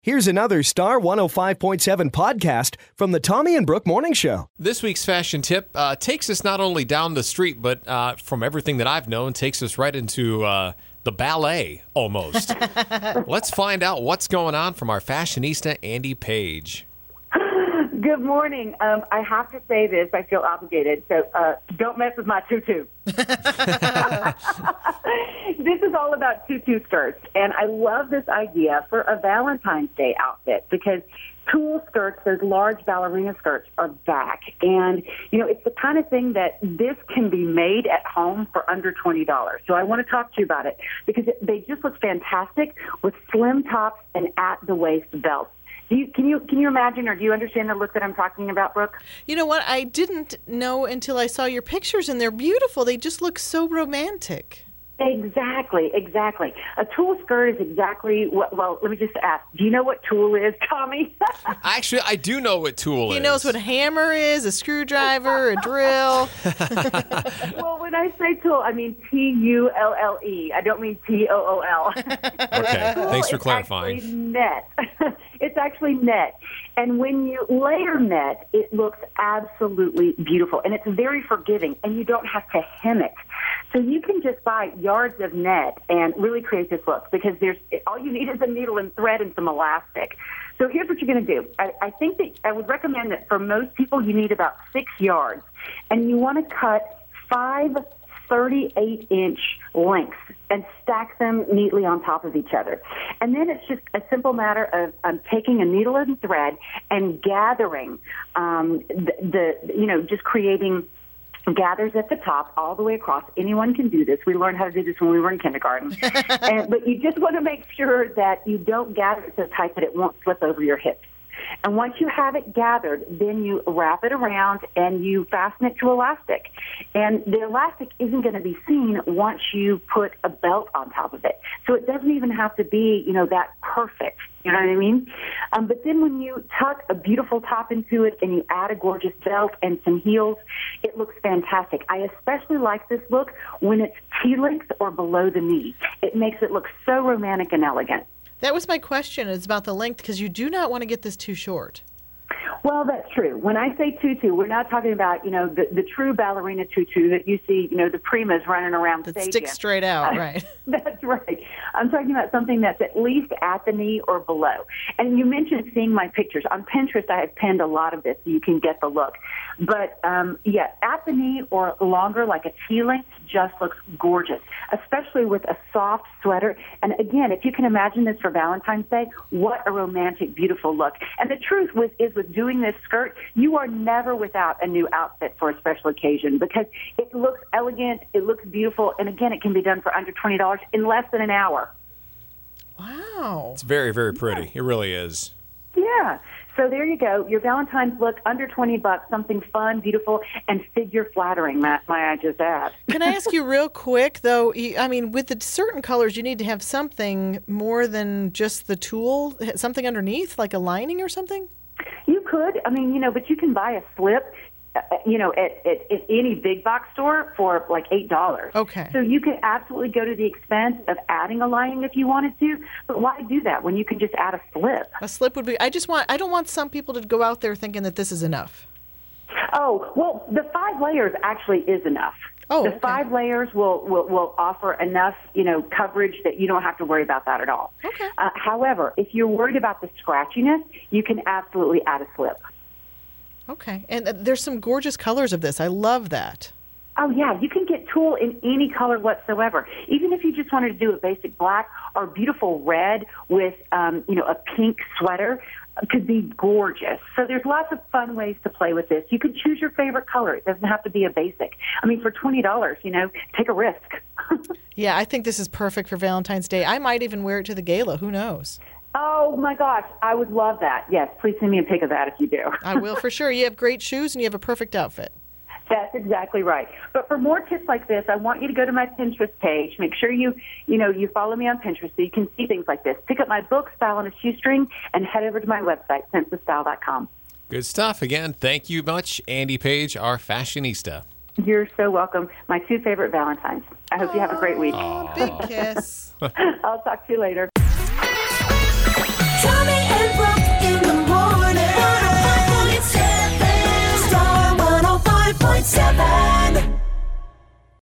Here's another Star 105.7 podcast from the Tommy and Brooke Morning Show. This week's fashion tip takes us not only down the street, but from everything that I've known, takes us right into the ballet, almost. Let's find out what's going on from our fashionista, Andy Page. Good morning. I have to say this. I feel obligated. So don't mess with my tutu. This is all about tutu skirts. And I love this idea for a Valentine's Day outfit because tulle skirts, those large ballerina skirts, are back. And, you know, it's the kind of thing that this can be made at home for under $20. So I want to talk to you about it because they just look fantastic with slim tops and at-the-waist belts. Can you imagine, or do you understand the look that I'm talking about, Brooke? You know what? I didn't know until I saw your pictures, and they're beautiful. They just look so romantic. Exactly. A tulle skirt is exactly what, well, let me just ask, do you know what tulle is, Tommy? Actually, I do know what tulle is. He knows what a hammer is, a screwdriver, a drill. Well, when I say tulle, I mean Tulle. I don't mean TOOL. Okay, thanks for clarifying. It's actually net. It's actually net. And when you layer net, it looks absolutely beautiful. And it's very forgiving, and you don't have to hem it. So you can just buy yards of net and really create this look because all you need is a needle and thread and some elastic. So here's what you're going to do. I think that I would recommend that for most people you need about 6 yards. And you want to cut 5 38-inch lengths and stack them neatly on top of each other. And then it's just a simple matter of taking a needle and thread and gathering just creating gathers at the top all the way across. Anyone can do this. We learned how to do this when we were in kindergarten. But you just want to make sure that you don't gather it so tight that it won't slip over your hips. And once you have it gathered, then you wrap it around and you fasten it to elastic. And the elastic isn't going to be seen once you put a belt on top of it. So it doesn't even have to be, that perfect. You know what I mean? But then when you tuck a beautiful top into it and you add a gorgeous belt and some heels, it looks fantastic. I especially like this look when it's T-length or below the knee. It makes it look so romantic and elegant. That was my question. It's about the length because you do not want to get this too short. Well, that's true. When I say tutu, we're not talking about, the true ballerina tutu that you see, the primas running around that stage. Sticks straight out, right? That's right. I'm talking about something that's at least at the knee or below. And you mentioned seeing my pictures. On Pinterest, I have pinned a lot of this so you can get the look. But, at the knee or longer, like a T-length, just looks gorgeous, especially with a soft sweater. And again, if you can imagine this for Valentine's Day, what a romantic, beautiful look. And the truth is with doing this skirt, you are never without a new outfit for a special occasion because it looks elegant, it looks beautiful, and again, it can be done for under $20 in less than an hour. Wow. It's very, very pretty. It really is. Yeah. So there you go. Your Valentine's look, under $20, something fun, beautiful, and figure flattering, might I just add. Can I ask you real quick, though? With the certain colors, you need to have something more than just the tulle, something underneath, like a lining or something? You could. But you can buy a slip, at any big box store for like $8. Okay. So you could absolutely go to the expense of adding a lining if you wanted to, but why do that when you can just add a slip? A slip would be, I don't want some people to go out there thinking that this is enough. Oh, well, the 5 layers actually is enough. Oh, the 5 layers will offer enough, coverage that you don't have to worry about that at all. Okay. However, if you're worried about the scratchiness, you can absolutely add a slip. Okay. And there's some gorgeous colors of this. I love that. Oh, yeah. You can get tulle in any color whatsoever. Even if you just wanted to do a basic black or beautiful red with, a pink sweater, could be gorgeous. So there's lots of fun ways to play with this. You could choose your favorite color. It doesn't have to be a basic. For $20, take a risk. Yeah, I think this is perfect for Valentine's Day. I might even wear it to the gala. Who knows? Oh, my gosh. I would love that. Yes, please send me a pic of that if you do. I will for sure. You have great shoes and you have a perfect outfit. That's exactly right. But for more tips like this, I want you to go to my Pinterest page. Make sure you follow me on Pinterest so you can see things like this. Pick up my book, Style on a Shoestring, and head over to my website, sensestyle.com. Good stuff. Again, thank you much, Andy Page, our fashionista. You're so welcome. My 2 favorite Valentines. I hope you have a great week. Big kiss. I'll talk to you later. Tommy 7.